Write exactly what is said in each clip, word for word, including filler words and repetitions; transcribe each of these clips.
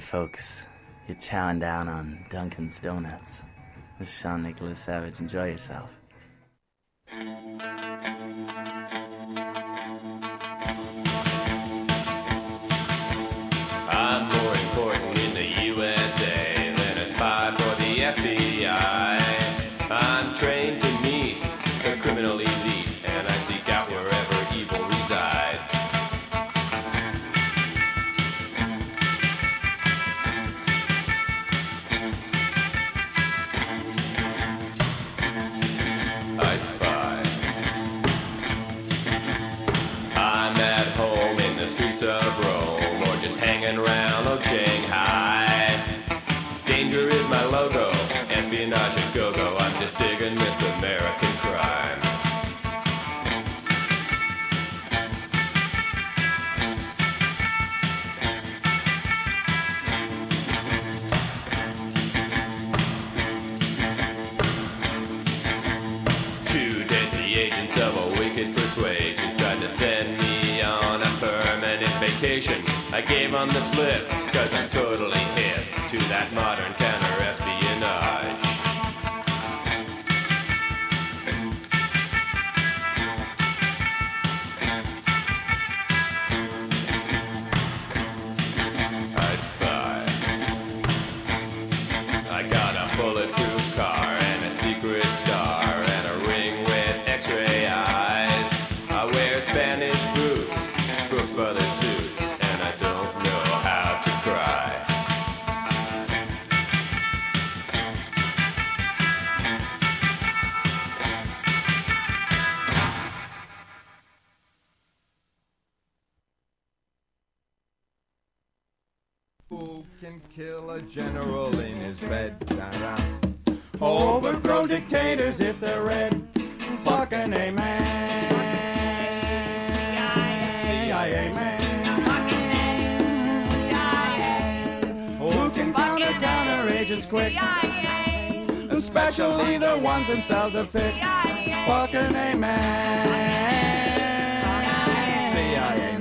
folks. You're chowing down on Dunkin's Donuts. This is Sean Nicholas Savage. Enjoy yourself. I'm more important in the U S A than a spy for the F B I. I'm trained to meet the criminal elite, and I seek out wherever evil resides. I spy. I'm at home in the streets of Rome, or just hanging around old Shanghai. Danger is my logo, espionage a go-go. I'm just digging this American crime. Two deadly agents of a wicked persuasion tried to send me on a permanent vacation. I gave them the slip, cause I'm totally hip to that modern counter-espionage. I spy. I got a bulletproof car and a secret star and a ring with x-ray eyes. I wear Spanish boots, Brooks Brothers suits, and I don't know how to cry. Who can kill a general in his bed? Overthrow dictators if they're red. Fucking amen. C I A man. Who can counter counter agents quick? Especially the ones themselves are fit. Fucking amen. C I A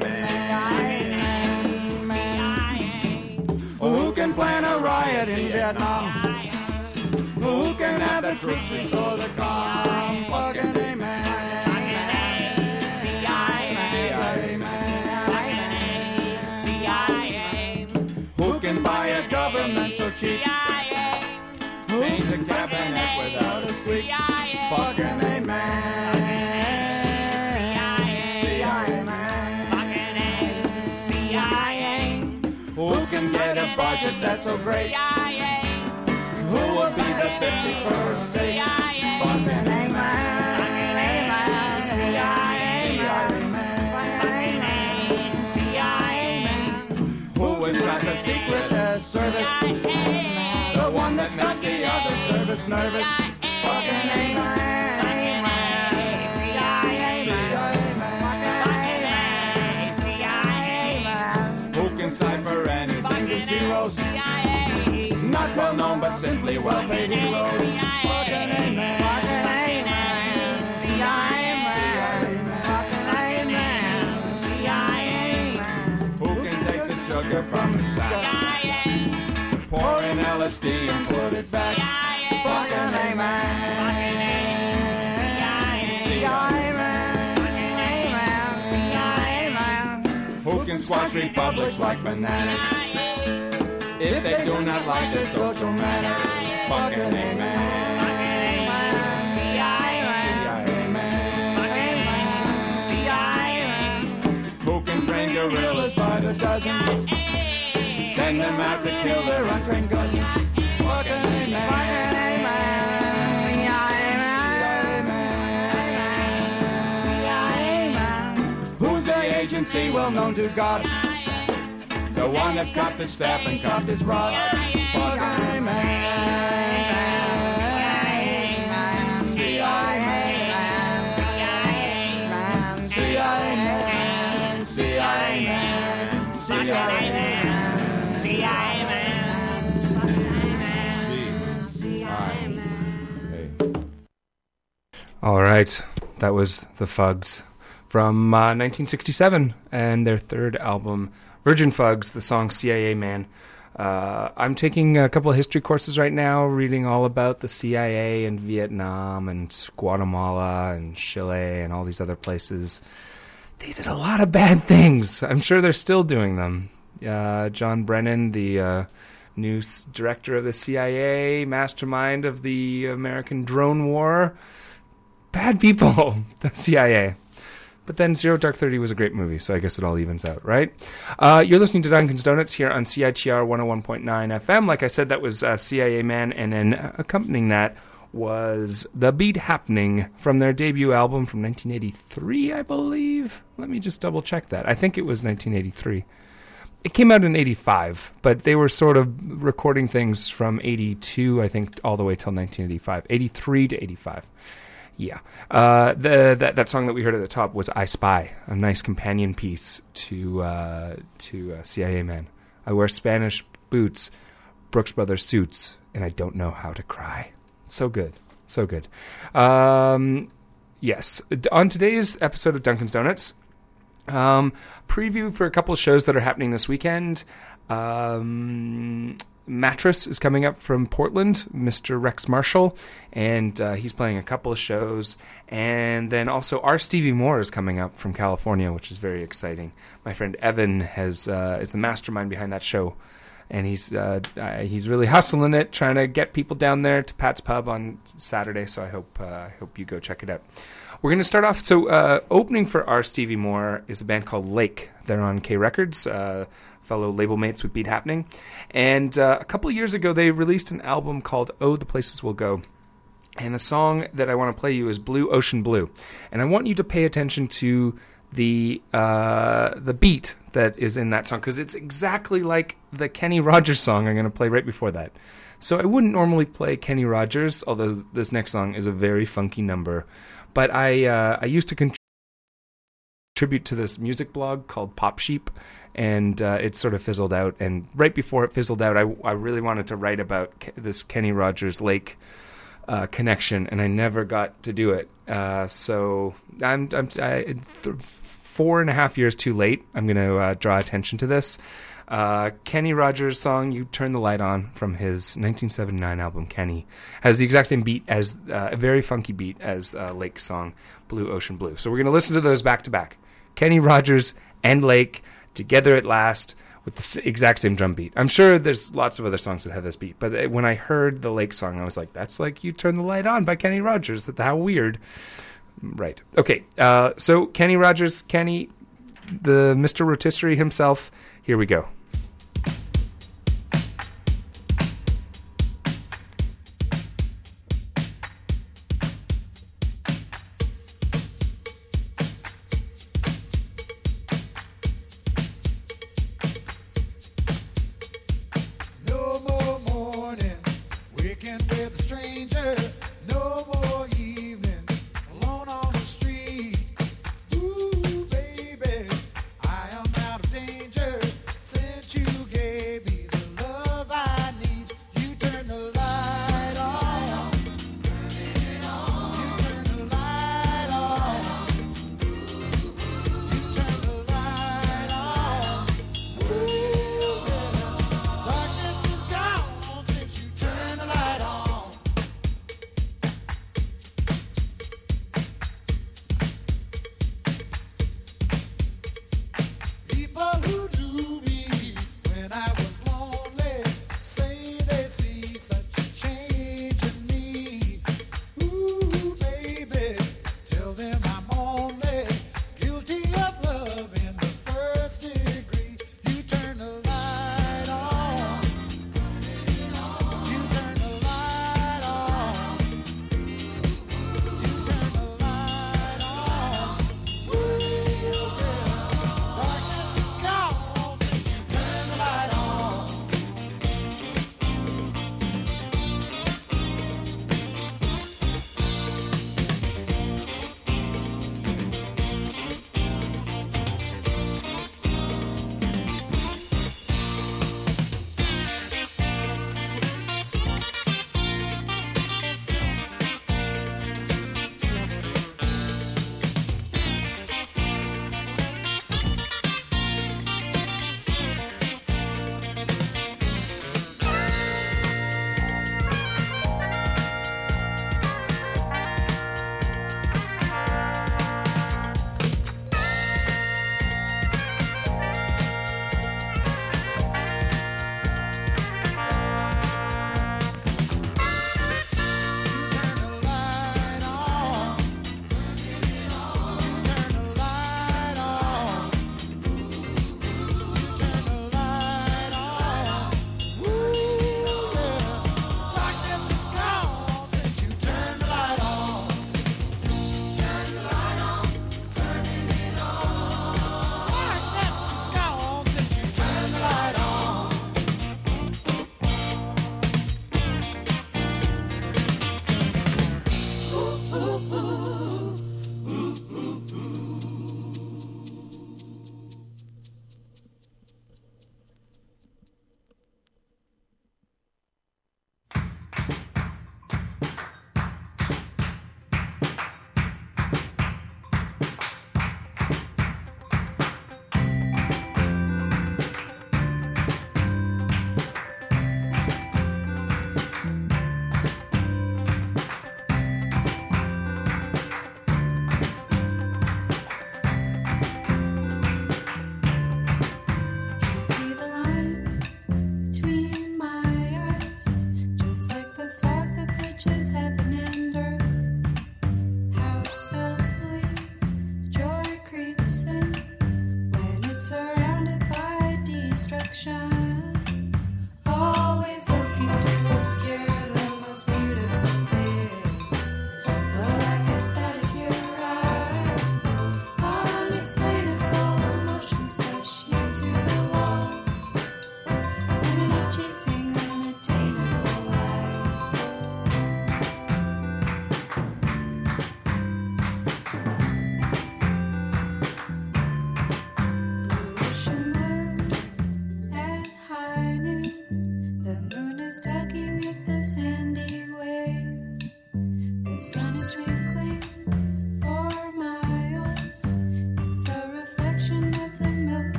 man. Who can plan a riot in Vietnam? Who can have the troops restore the calm? Fucking amen. C I A man. Who can buy a government so cheap? Change the cabinet without a sweep? Fucking amen. C I A. Who can get a budget that's so great? Who will be the fifty-first state? Fucking amen. C I A. Who has got the secret uh, service? The one that's got the other service nervous? Fucking amen. C I A. Who can cipher anything to zeros? Not well known, but simply well paid heroes. Fucking amen. Fucking amen. C I A. Who can take the sugar from the sack? Pour in L S D and put it back. Fucking amen. C I A. Who can squash republics like bananas? If they do not like their social manners, fucking amen. C I A. Who can train guerrillas by the dozen? Send them out to kill their untrained cousins. Fucking amen. Who's the agency well known to God? The one that copped his staff and copped his rod. Fucking amen. C I A. C I A. C I A. C I A. C I A. All right, that was the Fugs from uh, nineteen sixty-seven and their third album, Virgin Fugs, the song C I A Man. Uh, I'm taking a couple of history courses right now, reading all about the C I A and Vietnam and Guatemala and Chile and all these other places. They did a lot of bad things. I'm sure they're still doing them. Uh, John Brennan, the uh, new s- director of the C I A, mastermind of the American drone war. Bad people, the C I A. But then Zero Dark Thirty was a great movie, so I guess it all evens out, right? Uh, you're listening to Duncan's Donuts here on C I T R one oh one point nine F M. Like I said, that was uh, C I A Man, and then accompanying that was The Beat Happening from their debut album from nineteen eighty-three, I believe. Let me just double check that. I think it was nineteen eighty-three. It came out in eighty-five, but they were sort of recording things from eighty-two, I think, all the way till nineteen eighty-five. eighty-three to eighty-five. Yeah. Uh, the that, that song that we heard at the top was I Spy, a nice companion piece to uh, to uh, C I A Man. I wear Spanish boots, Brooks Brothers suits, and I don't know how to cry. So good. So good. Um, yes. On today's episode of Duncan's Donuts, um, preview for a couple of shows that are happening this weekend. Um... Mattress is coming up from Portland, Mister Rex Marshall, and uh, he's playing a couple of shows. And then also R. Stevie Moore is coming up from California, which is very exciting. My friend Evan has uh, is the mastermind behind that show, and he's uh, uh, he's really hustling it, trying to get people down there to Pat's Pub on Saturday. So I hope uh, I hope you go check it out. We're going to start off. So uh, opening for R. Stevie Moore is a band called Lake. They're on K Records. Uh, fellow label mates with Beat Happening. And uh, a couple of years ago, they released an album called Oh, the Places We'll Go. And the song that I want to play you is Blue Ocean Blue. And I want you to pay attention to the uh, the beat that is in that song, because it's exactly like the Kenny Rogers song I'm going to play right before that. So I wouldn't normally play Kenny Rogers, although this next song is a very funky number. But I, uh, I used to contribute tribute to this music blog called Pop Sheep, and uh, it sort of fizzled out. And right before it fizzled out, I, I really wanted to write about Ke- this Kenny Rogers Lake uh, connection, and I never got to do it. Uh, so I'm, I'm I, th- four and a half years too late. I'm going to uh, draw attention to this. Uh, Kenny Rogers' song "You Turn the Light On" from his nineteen seventy-nine album Kenny has the exact same beat as uh, a very funky beat as uh, Lake's song "Blue Ocean Blue." So we're going to listen to those back to back. Kenny Rogers and Lake together at last with the exact same drum beat. I'm sure there's lots of other songs that have this beat, but when I heard the Lake song, I was like, that's like "You Turn the Light On" by Kenny Rogers. How weird. Right. Okay. Uh, so Kenny Rogers, Kenny, the Mister Rotisserie himself. Here we go. Ooh, baby, I am out of danger. Send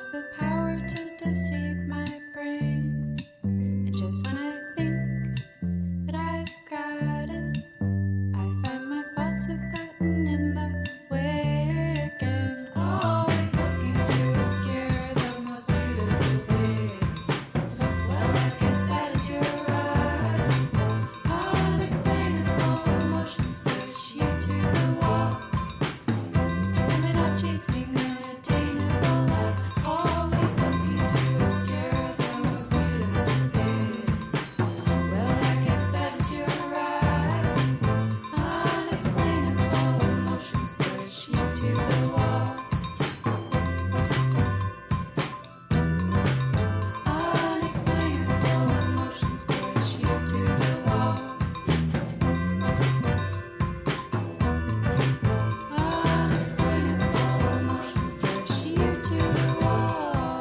has the power to deceive my brain. It's just when I think that I've got it, I find my thoughts have gotten in the way again. Always looking to obscure the most beautiful things. Well, I guess that is your right. Unexplainable emotions push you to the wall. Am I not chasing unattainable love? Always looking to obscure the most beautiful things. Well, I guess that is your right. Unexplainable emotions push you to the wall. Unexplainable emotions push you to the wall. Unexplainable emotions push you to the wall.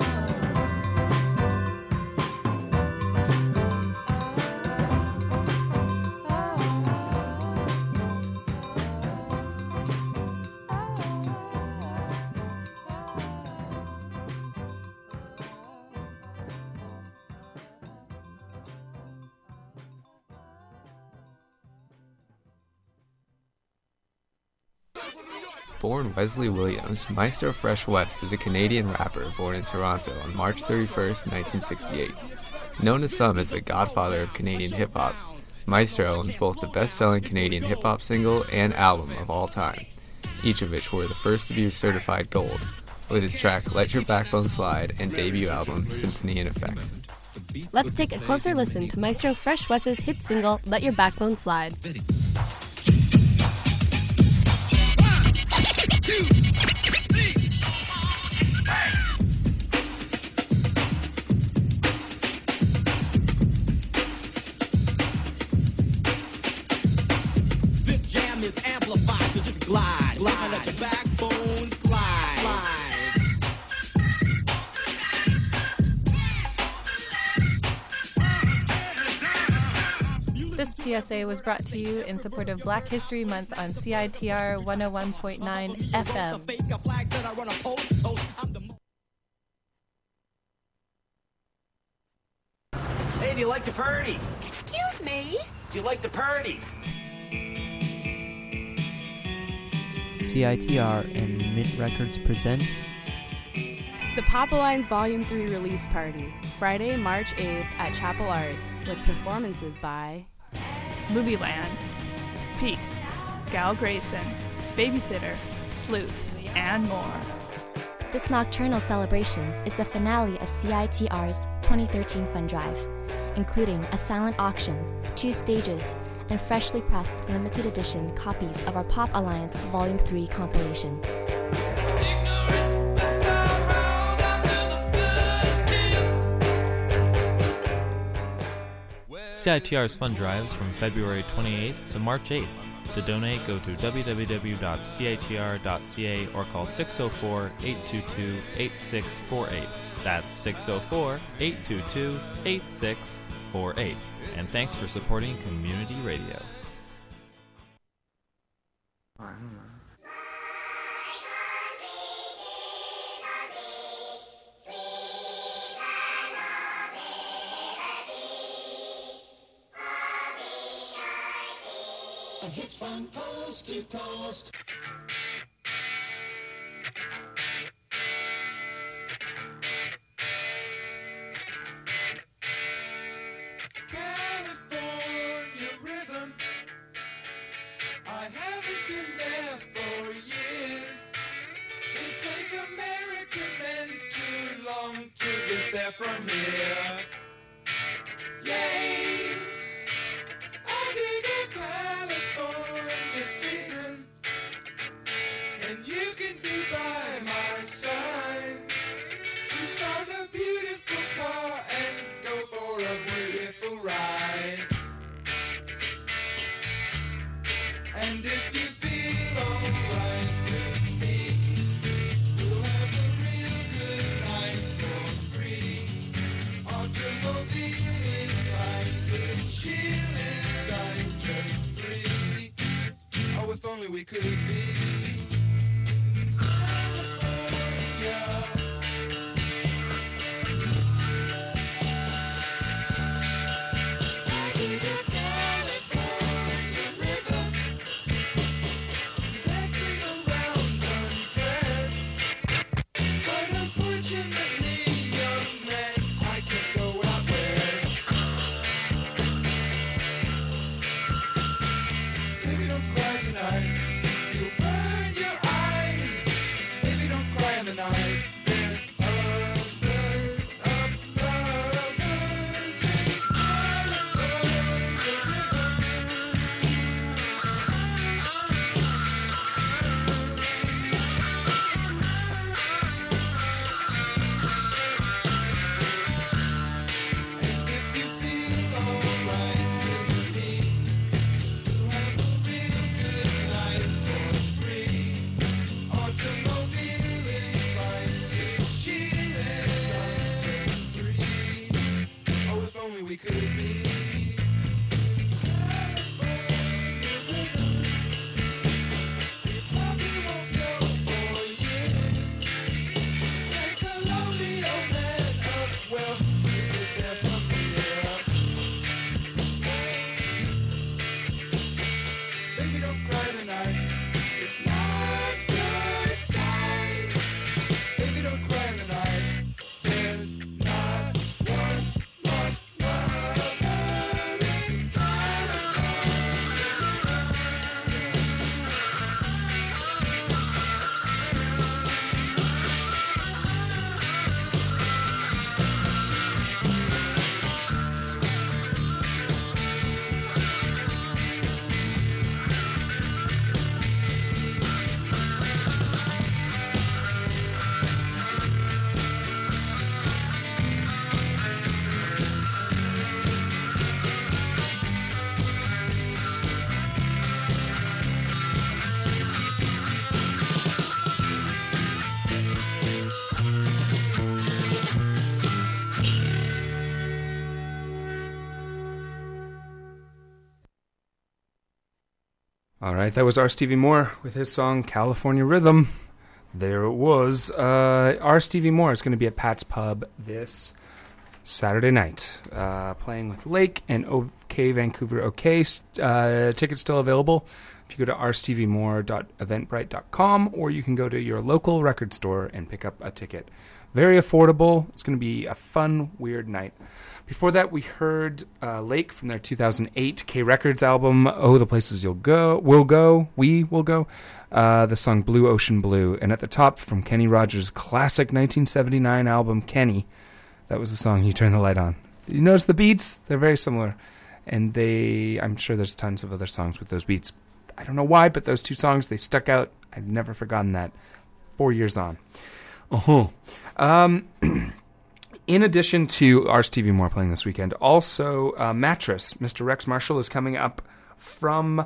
Born Wesley Williams, Maestro Fresh West is a Canadian rapper born in Toronto on March thirty-first, nineteen sixty-eight. Known to some as the godfather of Canadian hip-hop, Maestro owns both the best-selling Canadian hip-hop single and album of all time, each of which were the first to be certified gold, with his track Let Your Backbone Slide and debut album Symphony in Effect. Let's take a closer listen to Maestro Fresh West's hit single, Let Your Backbone Slide. This jam is amplified, so just glide, glide, let your backbone slide. slide. This P S A was brought to you in support of Black History Month on C I T R one oh one point nine F M. Hey, do you like to party? Excuse me? Do you like to party? C I T R and Mint Records present the Pop Alliance Volume three release party, Friday, March eighth at Chapel Arts, with performances by Movieland, Peace, Gal Grayson, Babysitter, Sleuth, and more. This nocturnal celebration is the finale of C I T R's twenty thirteen Fund Drive, including a silent auction, two stages, and freshly pressed limited edition copies of our Pop Alliance Volume three compilation. C I T R's fund drives from February twenty-eighth to March eighth. To donate, go to w w w dot c i t r dot c a or call six oh four, eight two two, eight six four eight. That's six oh four, eight two two, eight six four eight. And thanks for supporting community radio. And hits from coast to coast. California rhythm, I haven't been there for years. It take American men too long to get there from here. Yay! I dig a California season, and you can be by my side. You start a beautiful car and go for a beautiful ride. And if you feel alright with me, we'll have a real good life for free. All right, that was R. Stevie Moore with his song California Rhythm. There it was. Uh, R. Stevie Moore is going to be at Pat's Pub this Saturday night, uh, playing with Lake and OK Vancouver OK. Uh, tickets still available if you go to r stevie moore dot eventbrite dot com, or you can go to your local record store and pick up a ticket. Very affordable. It's going to be a fun, weird night. Before that, we heard uh, Lake from their two thousand eight K Records album, Oh, the Places You'll Go, Will Go, We Will Go, uh, the song Blue Ocean Blue. And at the top, from Kenny Rogers' classic nineteen seventy-nine album, Kenny, that was the song You Turn the Light On. You notice the beats? They're very similar. And they, I'm sure there's tons of other songs with those beats. I don't know why, but those two songs, they stuck out. I've never forgotten that. Four years on. Uh-huh. Um... In addition to R. Stevie Moore playing this weekend, also uh, Mattress, Mister Rex Marshall, is coming up from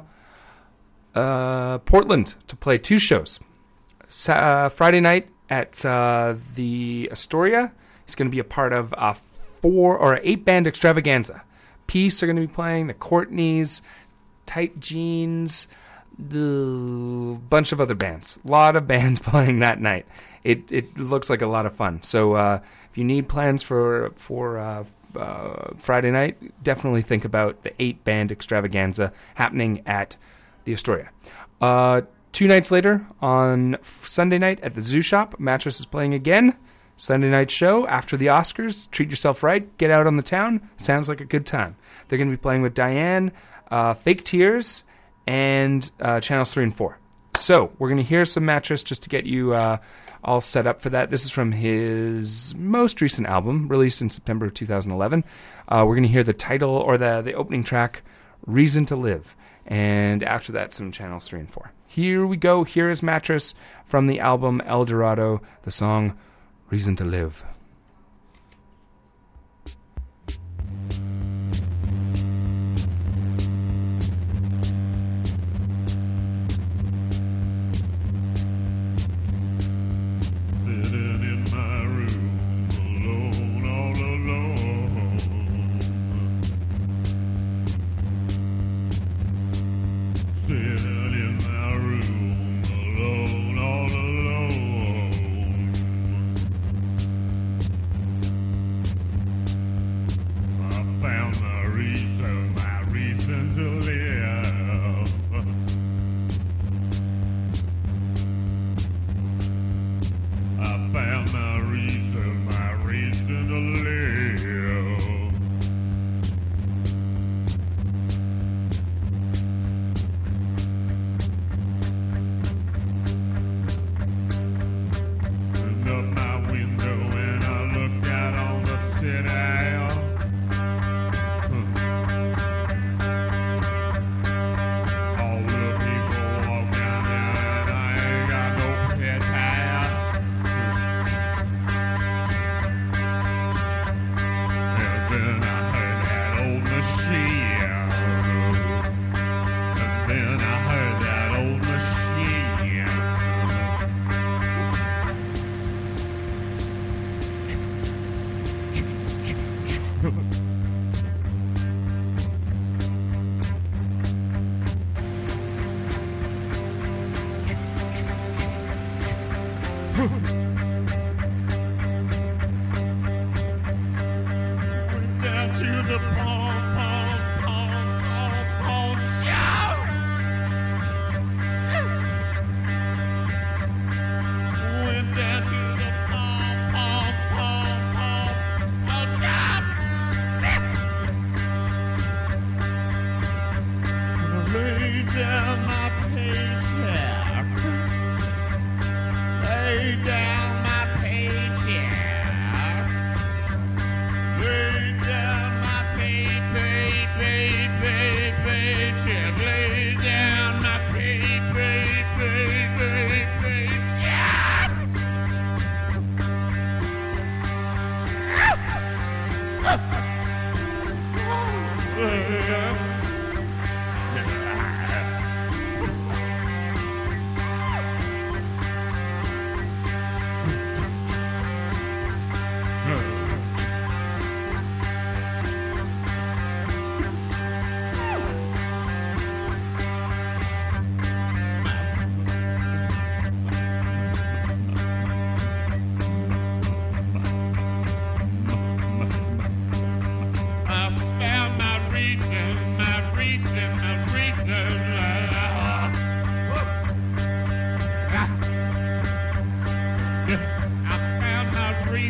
uh, Portland to play two shows. Sa- uh, Friday night at uh, the Astoria, he's going to be a part of a four or eight band extravaganza. Peace are going to be playing, the Courtneys, Tight Jeans, the bunch of other bands. A lot of bands playing that night. It it looks like a lot of fun. So uh, if you need plans for for uh, uh, Friday night, definitely think about the eight band extravaganza happening at the Astoria. Uh, two nights later, on Sunday night at the Zoo Shop, Mattress is playing again. Sunday night show after the Oscars. Treat yourself right. Get out on the town. Sounds like a good time. They're going to be playing with Diane, uh, Fake Tears, and uh, Channels three and four. So we're going to hear some Mattress just to get you uh, all set up for that. This is from his most recent album, released in September of two thousand eleven. Uh, we're going to hear the title, or the, the opening track, Reason to Live. And after that, some Channels three and four. Here we go. Here is Mattress from the album El Dorado, the song Reason to Live.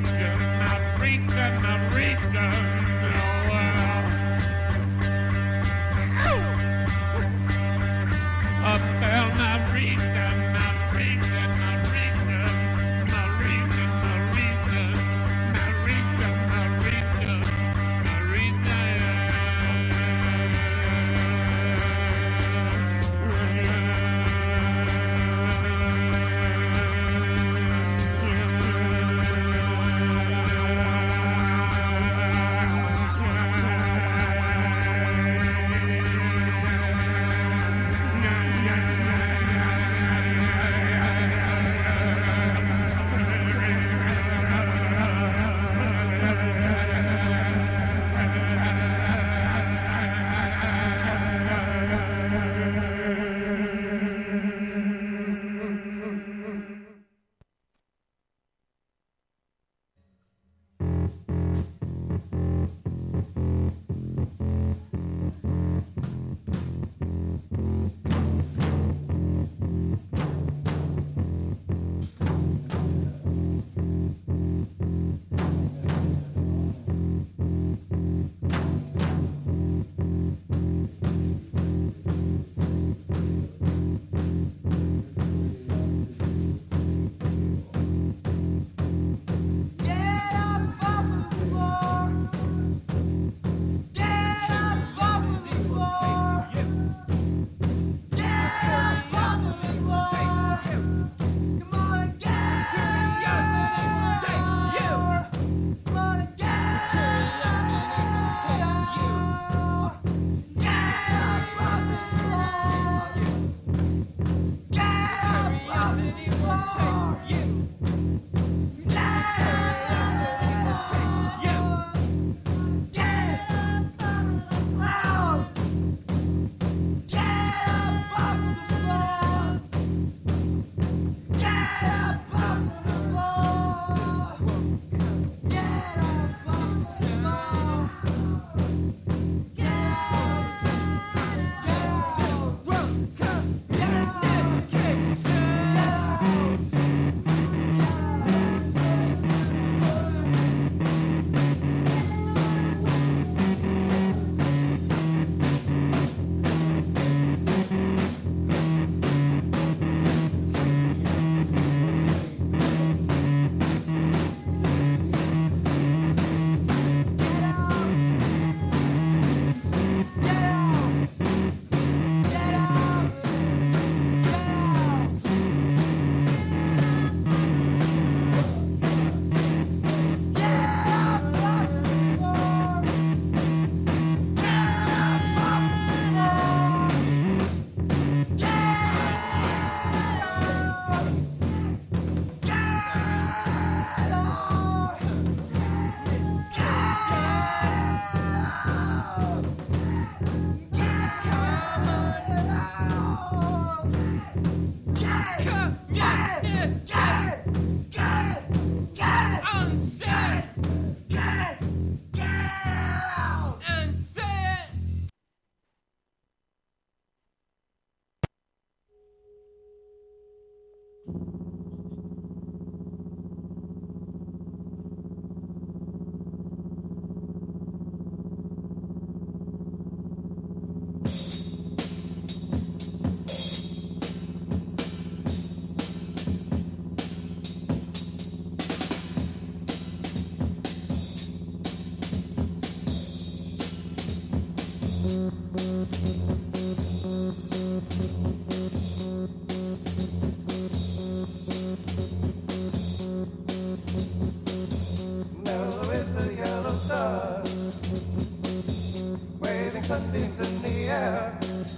sunbeams in the air,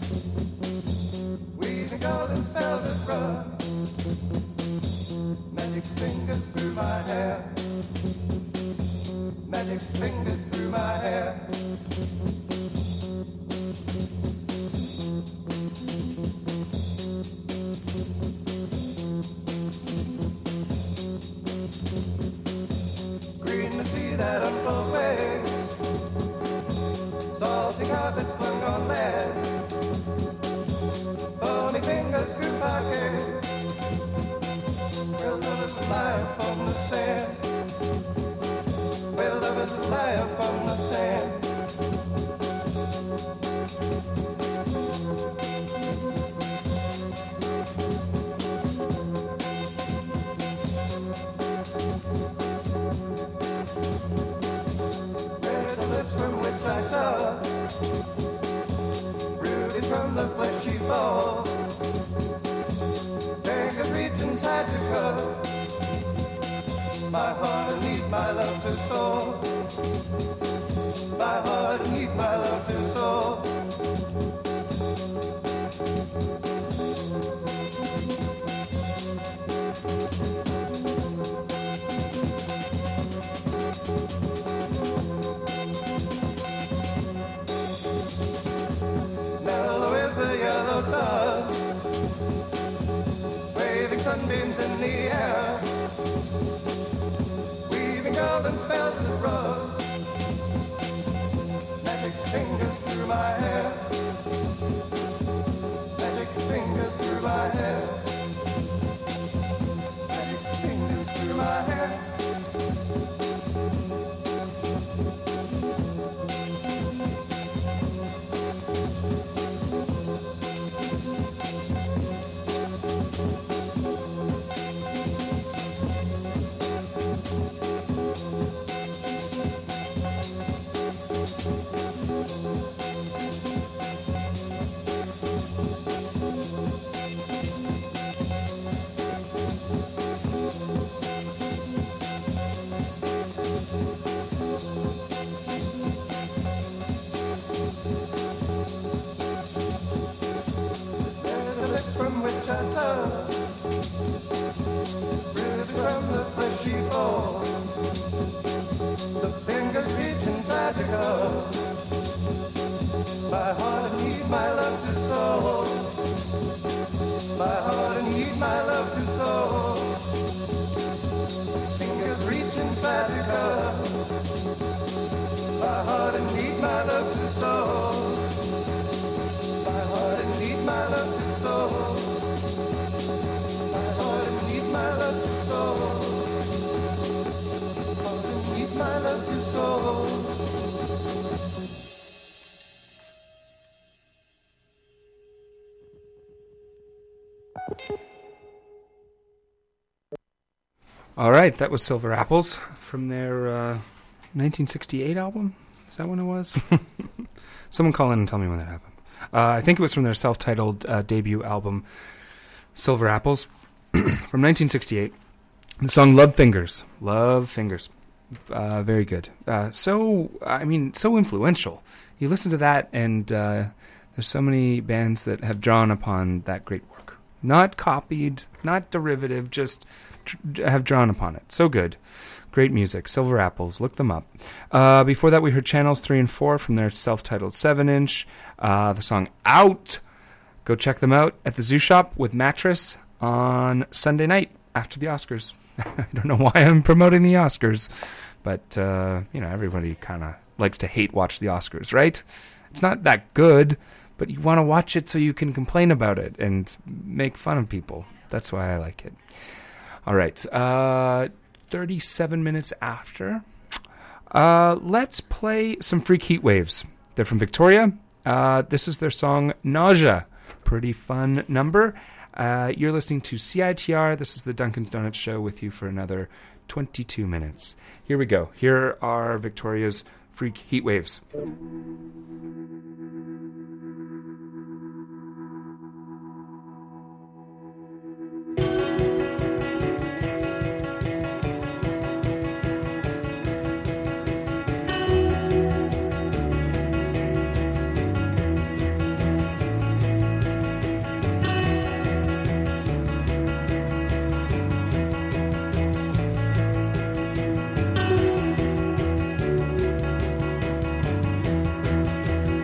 weaving golden spells that run, magic fingers through my hair, magic fingers through my hair. Green to see that unfold way, salty carpets flung on land, bony fingers through my hair, real colors of life on the sand. heart need my love to soar. My heart need my love to soar. Mellow is the yellow sun, waving sunbeams in the air, weaving golden spells that run, magic fingers through my hair, magic fingers through my hair, magic fingers through my hair. All right, that was Silver Apples from their uh, nineteen sixty-eight album. Is that when it was? Someone call in and tell me when that happened. Uh, I think it was from their self-titled uh, debut album, Silver Apples, from nineteen sixty-eight. The song Love Fingers. Love Fingers. Uh, very good. Uh, so, I mean, so influential. You listen to that, and uh, there's so many bands that have drawn upon that great work. Not copied, not derivative, just tr- have drawn upon it. So good. Great music. Silver Apples. Look them up. Uh, before that, we heard Channels three and four from their self-titled seven inch. Uh, the song Out. Go check them out at the Zoo Shop with Mattress on Sunday night after the Oscars. I don't know why I'm promoting the Oscars, but, uh, you know, everybody kind of likes to hate watch the Oscars, right? It's not that good, but you want to watch it so you can complain about it and make fun of people. That's why I like it. All right. Uh, thirty-seven minutes after. Uh, let's play some Freak Heat Waves. They're from Victoria. Uh, this is their song Nausea. Pretty fun number. Uh, you're listening to C I T R. This is the Dunkin's Donuts Show with you for another twenty-two minutes. Here we go. Here are Victoria's Freak Heat Waves. Thank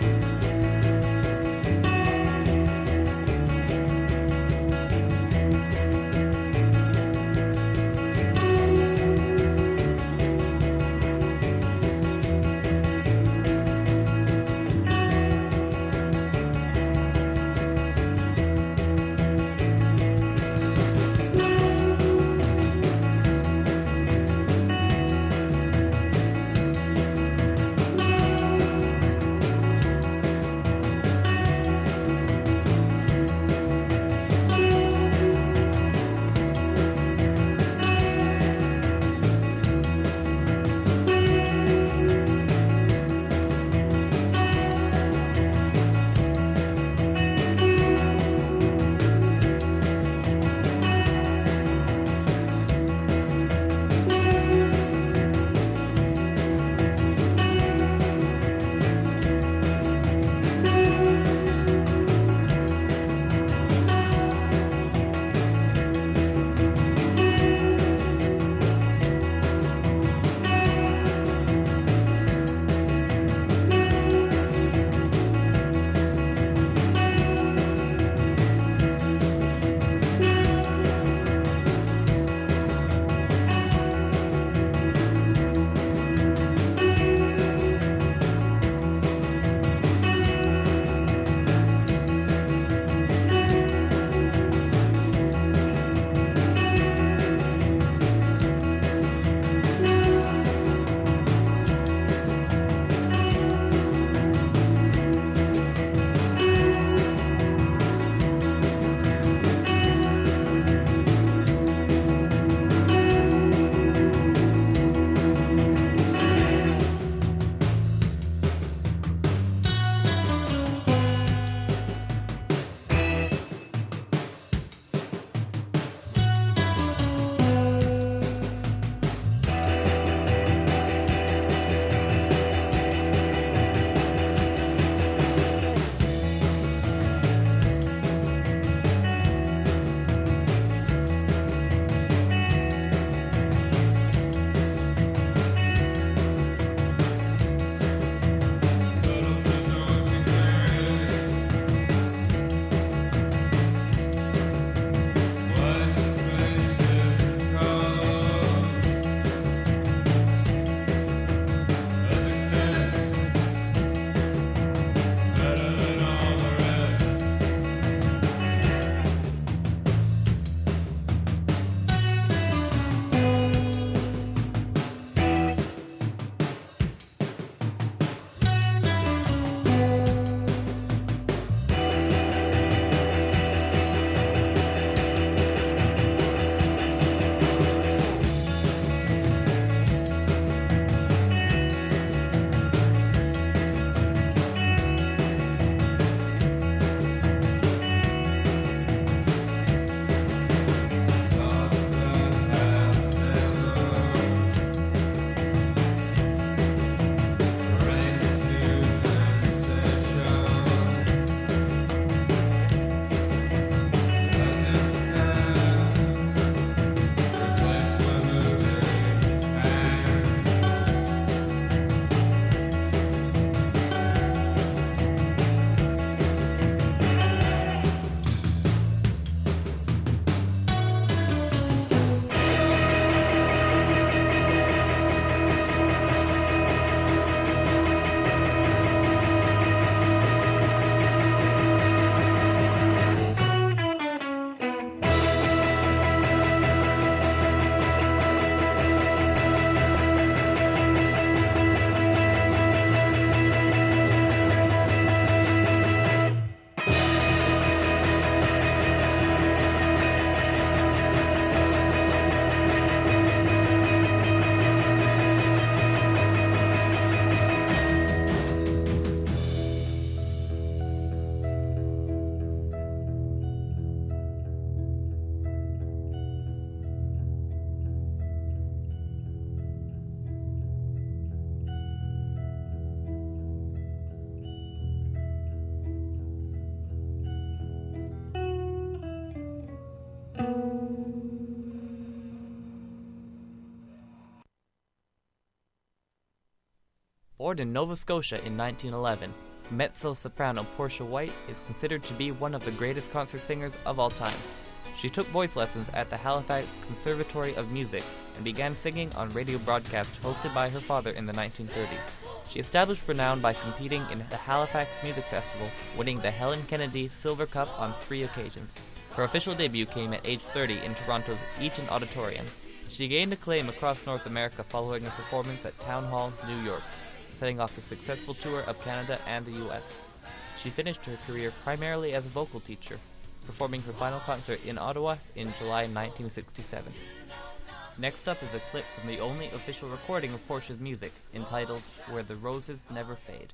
Born in Nova Scotia in nineteen eleven, mezzo-soprano Portia White is considered to be one of the greatest concert singers of all time. She took voice lessons at the Halifax Conservatory of Music and began singing on radio broadcasts hosted by her father in the nineteen thirties. She established renown by competing in the Halifax Music Festival, winning the Helen Kennedy Silver Cup on three occasions. Her official debut came at age thirty in Toronto's Eaton Auditorium. She gained acclaim across North America following a performance at Town Hall, New York, setting off a successful tour of Canada and the U S. She finished her career primarily as a vocal teacher, performing her final concert in Ottawa in July nineteen sixty-seven. Next up is a clip from the only official recording of Portia's music, entitled Where the Roses Never Fade.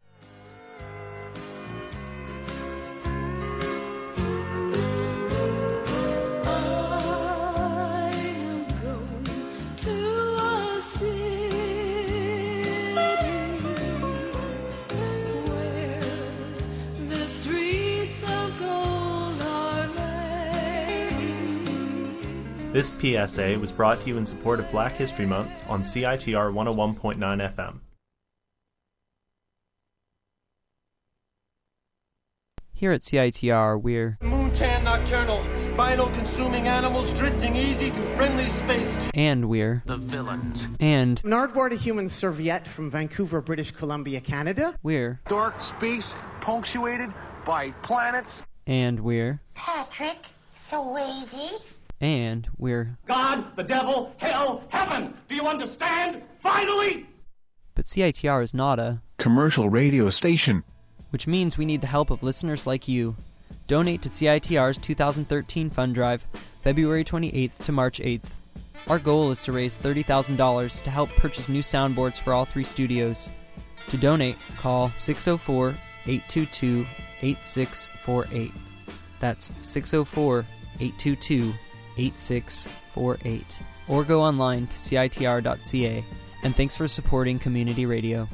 This P S A was brought to you in support of Black History Month on C I T R one oh one point nine F M. Here at C I T R, we're Moontan nocturnal, vinyl-consuming animals drifting easy through friendly space. And we're The Villains. And Nardwar, the human serviette from Vancouver, British Columbia, Canada. We're Dark space punctuated by planets. And we're Patrick Swayze. And we're God, the devil, hell, heaven. Do you understand? Finally! But C I T R is not a commercial radio station, which means we need the help of listeners like you. Donate to C I T R's two thousand thirteen fund drive, February twenty-eighth to March eighth. Our goal is to raise thirty thousand dollars to help purchase new soundboards for all three studios. To donate, call six oh four, eight two two, eight six four eight. That's six oh four, eight two two, eight six four eight. Or go online to C I T R dot C A. And thanks for supporting community radio.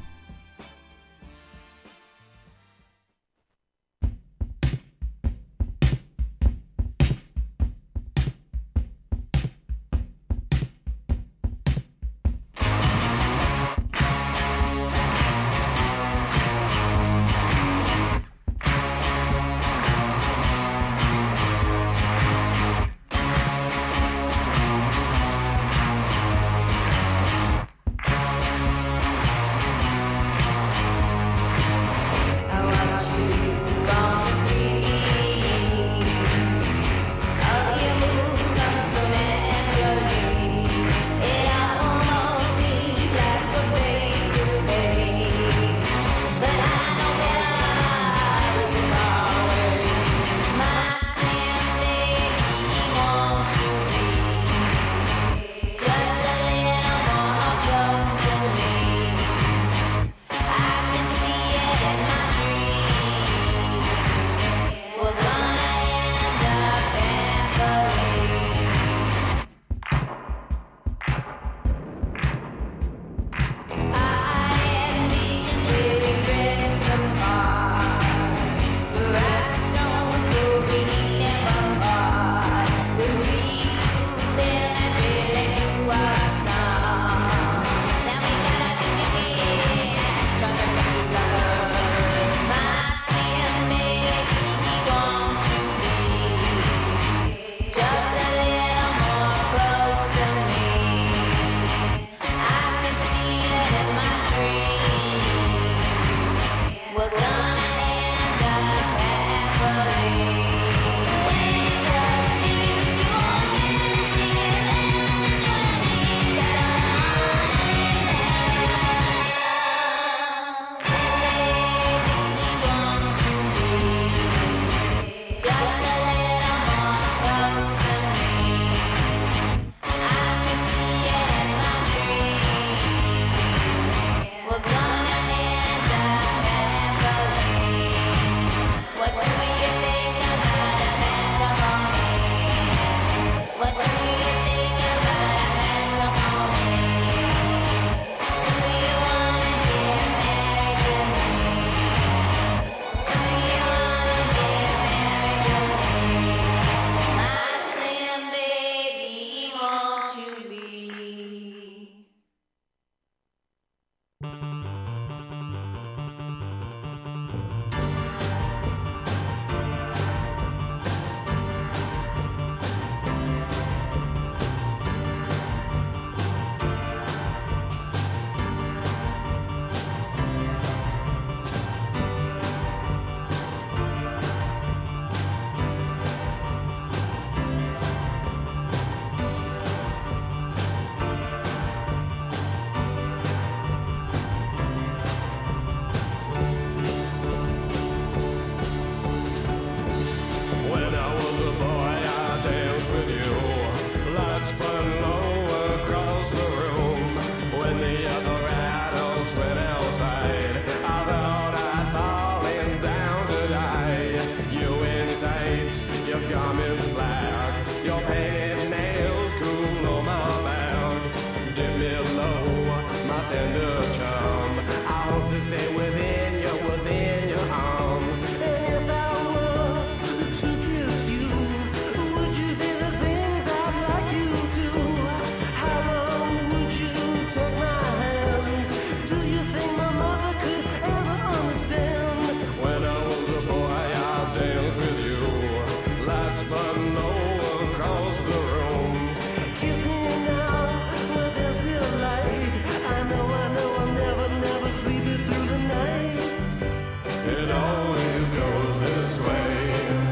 tender charm. I hope to stay within your, within your arms. And if I were to kiss you, would you say the things I'd like you to? How long would you take my hand? Do you think my mother could ever understand? When I was a boy, I danced with you. Lights burn low across the room. Kiss me now, but there's still light. I know, I know, I'll never, never sleep it through the night. It always goes this way.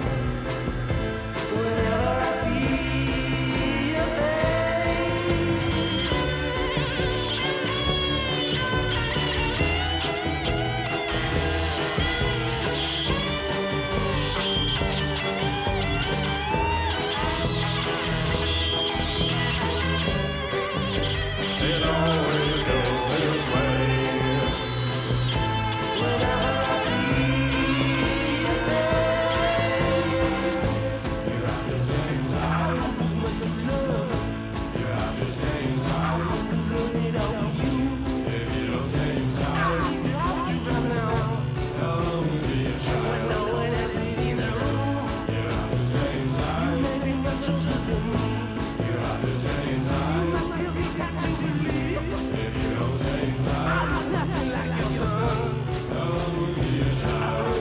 Whenever I see your It always goes this way. Whenever I see your face, you have to stay inside. There's much to love. You have to stay inside. Look it over you. If you don't stay inside, you have to run now. How long will be a child? When no one else is in the room, you have to stay inside. You may be much older than me. You have to stay inside. You must still be got to believe. If you don't stay inside, I'm nothing like your son. How long will be a child?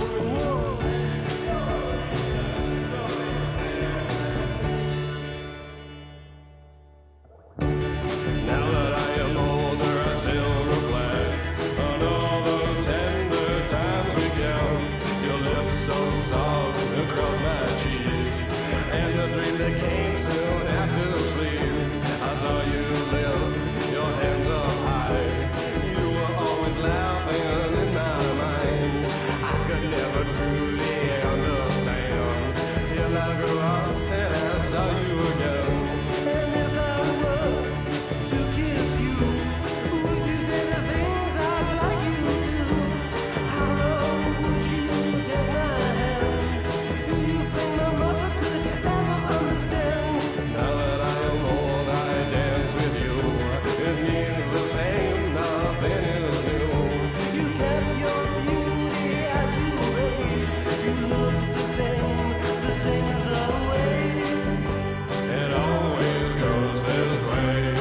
Now that I am older, I still reflect on all those tender times we kept. Your lips so soft across my cheek, and the dream that came soon after sleep. I saw you lift your hands up high. You were always laughing in my mind. I could never truly understand till I grew up and I saw you again. And if I were to kiss you, would you say the things I'd like you to? How long would you take my hand? Do you think my mother could ever understand? Now that I am old, I dance with you. It means the same, nothing is new. You kept your beauty as you age. You look the same, the same as always. It always goes this way.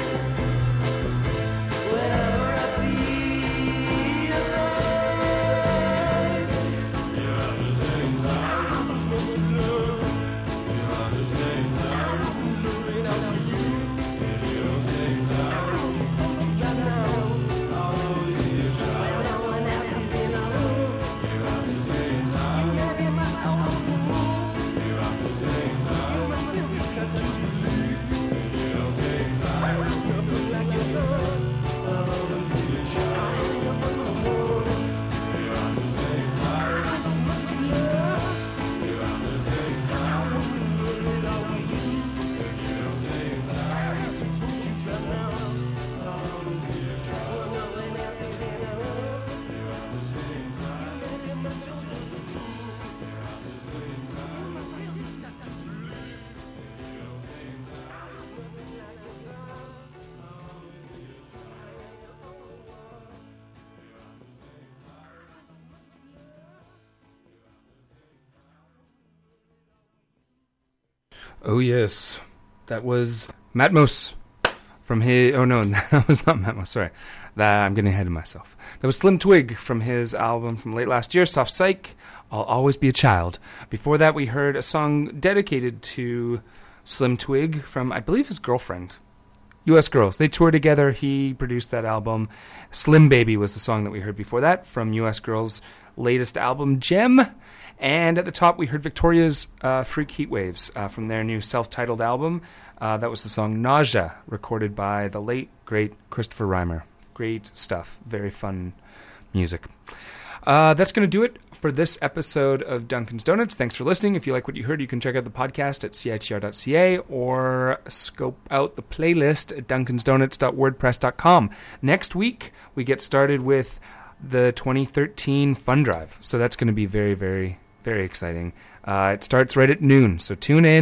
Whenever I see your face, you have to stay inside. There's much to do. You have to stay inside. I'm looking out for you. If you don't stay inside, right now, I'll always be a child. When no one else is in the room, you have to stay inside. You have to be my own. You have to stay inside. You must still be touching me. If you don't stay inside, I'm nothing like your son. I'll always be a child. You have to stay inside. There's much to love. You have to stay inside. I'm looking out for you. If you don't stay inside, right now, I'll always be a child. No one else is in the room. You have to stay inside. You may be much older than me. You have to stay inside. You must still be touching me. If you don't stay inside, I'm nothing like your son. I'll always be a child. You have to stay Oh yes, that was Matmos from his. Oh no, that was not Matmos. Sorry, that I'm getting ahead of myself. That was Slim Twig from his album from late last year, Soft Psych. I'll Always Be a Child. Before that, we heard a song dedicated to Slim Twig from, I believe, his girlfriend, U S Girls. They toured together. He produced that album. Slim Baby was the song that we heard before that from U S Girls' latest album, Gem. And at the top, we heard Victoria's uh, Freak Heatwaves uh, from their new self-titled album. Uh, that was the song Nausea, recorded by the late, great Christopher Reimer. Great stuff. Very fun music. Uh, that's going to do it for this episode of Duncan's Donuts. Thanks for listening. If you like what you heard, you can check out the podcast at C I T R dot C A or scope out the playlist at duncans donuts dot wordpress dot com. Next week, we get started with the twenty thirteen Fun Drive. So that's going to be very, very, very exciting. Uh, it starts right at noon, so tune in.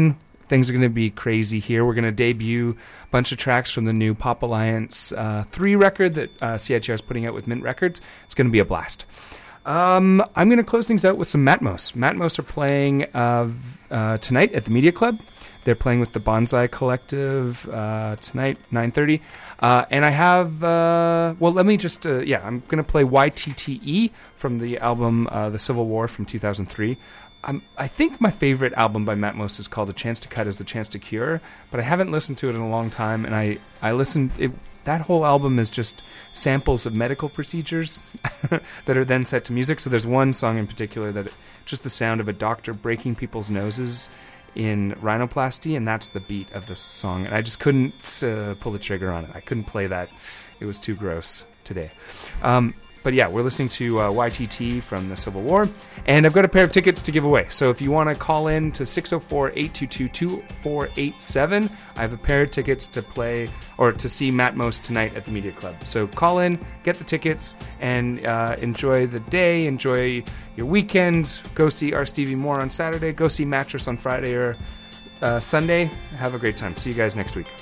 things are going to be crazy here. We're going to debut a bunch of tracks from the new Pop Alliance uh, three record that uh, C I T R is putting out with Mint Records. It's going to be a blast. Um, I'm going to close things out with some Matmos. Matmos are playing uh, uh, tonight at the Media Club. They're playing with the Bonsai Collective uh, tonight, nine thirty. Uh, and I have, uh, well, let me just, uh, yeah, I'm going to play Y T T E from the album uh, The Civil War from two thousand three. Um, I think my favorite album by Matmos is called A Chance to Cut is the Chance to Cure, but I haven't listened to it in a long time, and I, I listened, it, that whole album is just samples of medical procedures that are then set to music. So there's one song in particular that, it, just the sound of a doctor breaking people's noses in rhinoplasty, and that's the beat of the song. And I just couldn't uh, pull the trigger on it. I couldn't play that. It was too gross today. Um, but yeah, we're listening to uh, Y T T from the Civil War, and I've got a pair of tickets to give away. So if you want to call in to six oh four, eight two two, two four eight seven, I have a pair of tickets to play or to see Matmos tonight at the Media Club. So call in, get the tickets, and uh, enjoy the day, enjoy your weekend. Go see our Stevie Moore on Saturday. Go see Mattress on Friday or uh, Sunday. Have a great time. See you guys next week.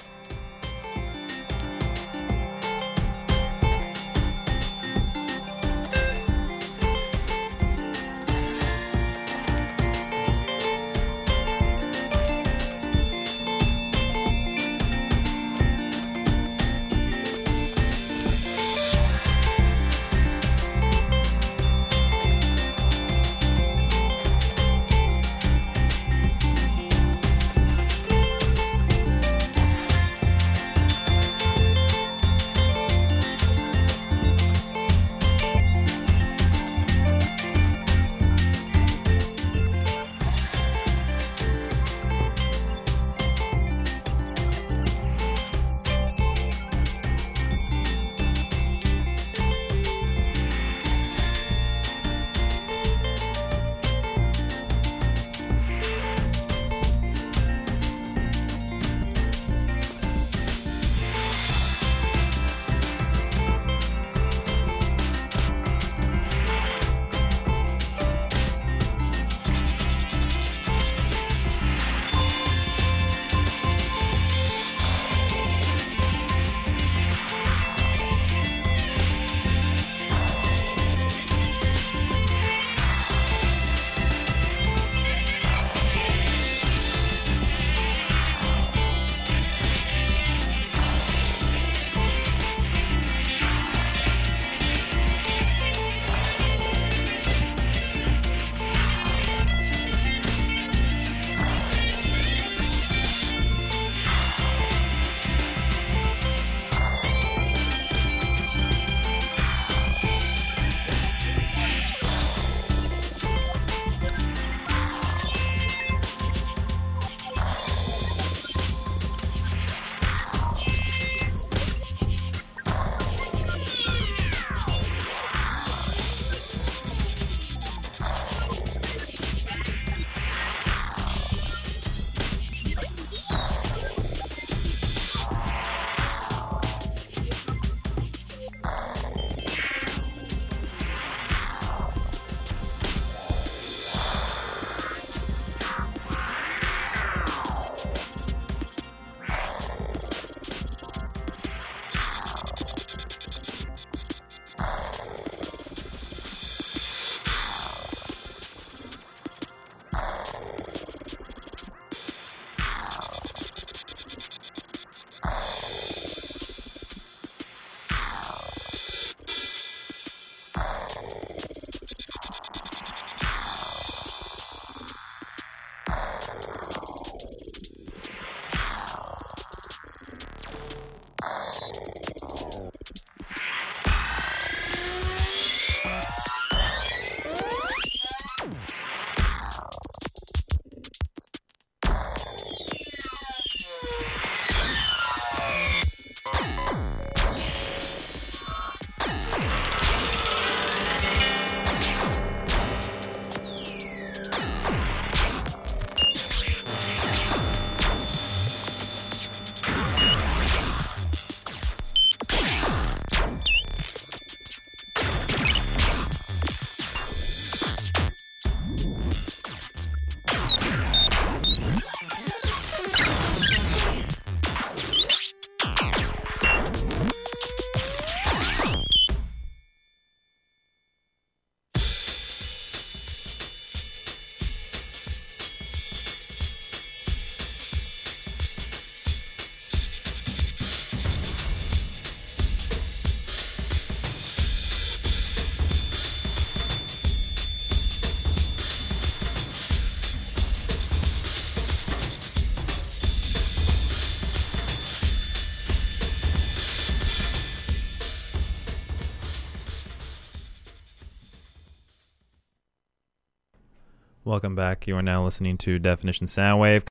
Welcome back. You are now listening to Definition Soundwave.